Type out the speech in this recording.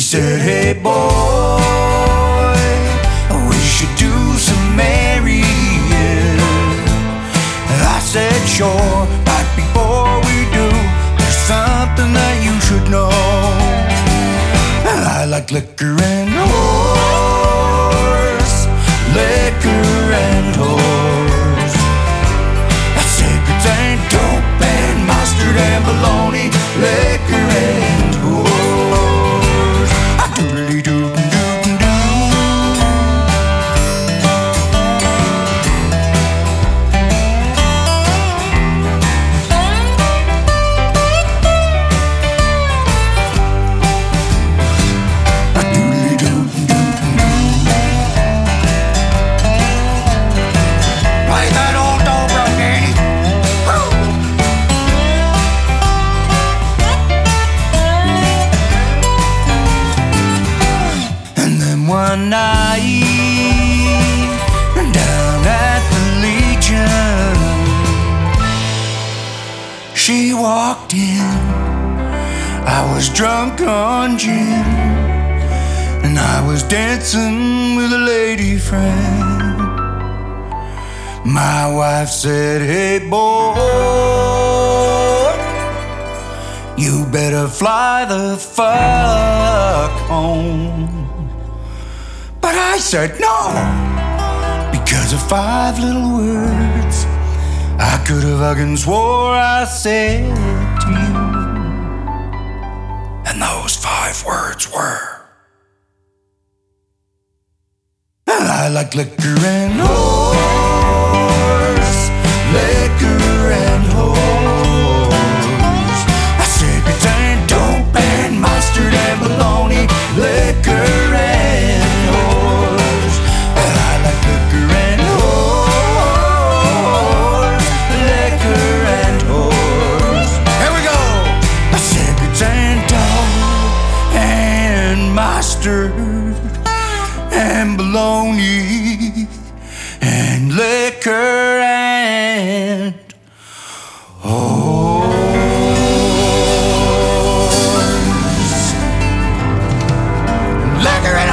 said, hey boy, we should do some marrying. I said, sure, but before we do, there's something that you should know. I like liquor and horse, liquor and horse. Cigarettes and dope and mustard and bologna, liquor and horse. Doodly-doo-doo-doo-doo. One night down at the Legion, she walked in. I was drunk on gin, and I was dancing with a lady friend. My wife said, hey boy, you better fly the fuck home. But I said no, because of 5 little words I could have hugged and swore I said to you. And those 5 words were, I like liquor and horse, liquor and horse. I said cigarettes and dope and mustard and bologna, liquor and and bologna and liquor and horse. Liquor and